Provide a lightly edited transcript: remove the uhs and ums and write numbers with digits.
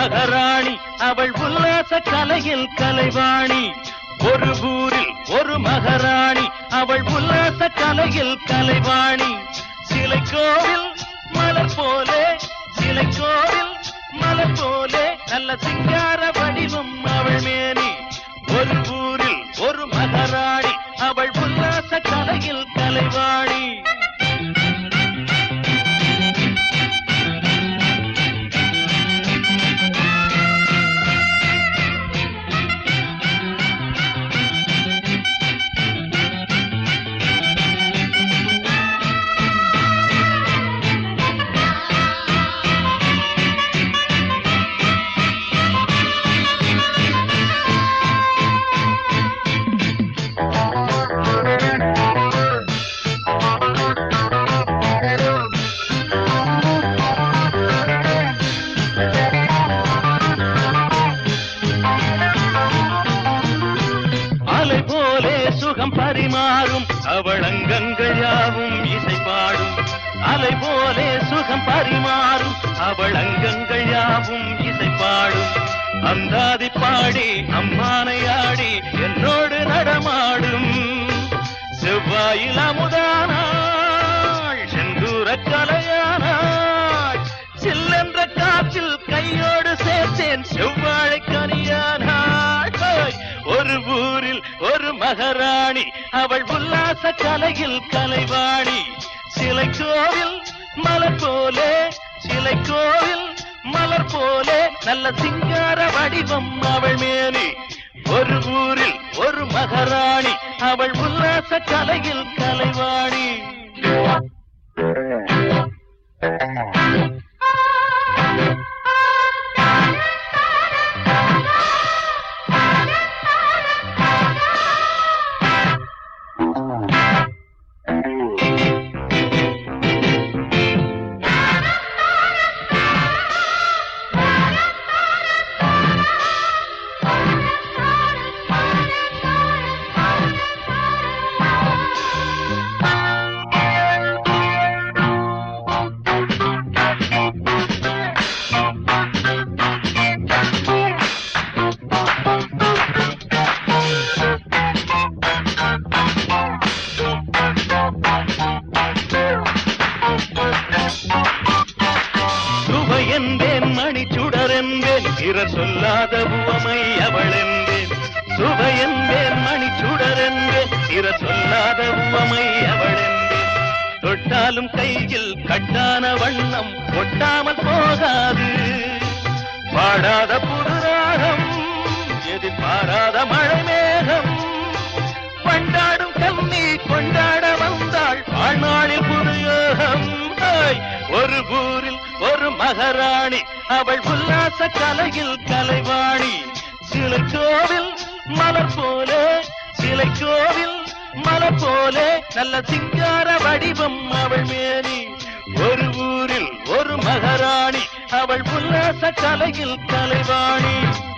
மகாராணி அவள் உல்லாச கலையில் கலைவாணி. ஒரு ஊரில் ஒரு மகாராணி அவள் உல்லாச கலையில் கலைவாணி. சிலை கோவில் மலர் போலே சிலை கோவில் மலர் போலே நல்ல சிங்கார வடிவம் அவள் மேனி. ஒரு ஊரில் ஒரு மகாராணி அவள் உல்லாச கலையில் கலைவாணி. அலை போலே சுகம் பரிமாறும் அவள் அங்கங்கள் யாவும் இசை பாடும். அலை போலே சுகம் பரிமாறும் அவள் அங்கங்கள் யாவும் இசை பாடும். அந்தாதி பாடி அம்மானை ஆடி என்னோடு நடமாடும். செவ்வாயில் அமுதானாள் செந்தூர கலையானாள். சில்லென்ற காற்றில் கையோடு சேர்த்தேன் செவ்வாழை கனியானாள். ஒரு ஊரில் ஒரு மகாராணி அவள் உல்லாச கலையில் கலைவாணி. சிலை கோவில் மலர் போலே சிலை கோவில் மலர் போலே நல்ல சிங்கார வடிவம் அவள் மேனி. ஒரு ஊரில் ஒரு மகாராணி அவள் உல்லாச கலையில் கலைவாணி. சுவை என்பேன் மணி சுடர் என்பேன் பிறர் சொல்லாத உவமை அவள் என்பேன். சுவை என்பேன் மணி சுடர் என்பேன் பிறர் சொல்லாத உவமை அவள் என்பேன். தொட்டாலும் கையில் கட்டான வண்ணம் ஒட்டாமல் போகாது. பாடாத புதுராகம் எதிர்பாராத மழை மேகம். கொண்டாடும் கண்ணி கொண்டாட வந்தாள் வாழ்நாளில் புதுயோகம். ஒரு ஊரில் ஒரு மகாராணி அவள் உல்லாச கலையில் கலைவாணி. சிலை கோவில் மலர் போலே சிலை கோவில் மலர் போலே நல்ல சிங்கார வடிவம் அவள் மேனி. ஒரு ஊரில் ஒரு மகாராணி அவள் உல்லாச கலையில் கலைவாணி.